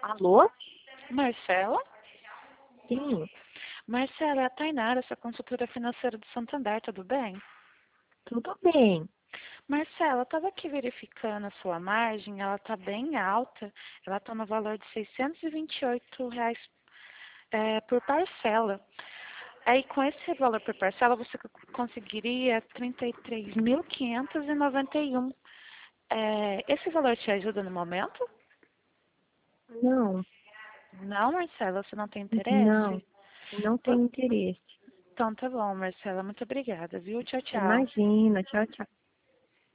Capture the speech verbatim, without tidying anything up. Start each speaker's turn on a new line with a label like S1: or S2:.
S1: Alô?
S2: Marcela?
S1: Sim,
S2: Marcela, é a Tainara, sua consultora financeira do Santander, tudo bem?
S1: tudo bem.
S2: Marcela, eu estava aqui verificando a sua margem, ela está bem alta, ela está no valor de seiscentos e vinte e oito reais é, por parcela. Aí, com esse valor por parcela, você c- conseguiria trinta e três mil quinhentos e noventa e um. É, esse valor te ajuda no momento?
S1: Não,
S2: Não, Marcela, você não tem
S1: não,
S2: interesse?
S1: não
S2: Po-
S1: tenho interesse.
S2: Então tá bom, Marcela, muito obrigada, viu? Tchau, tchau.
S1: Imagina, tchau, tchau.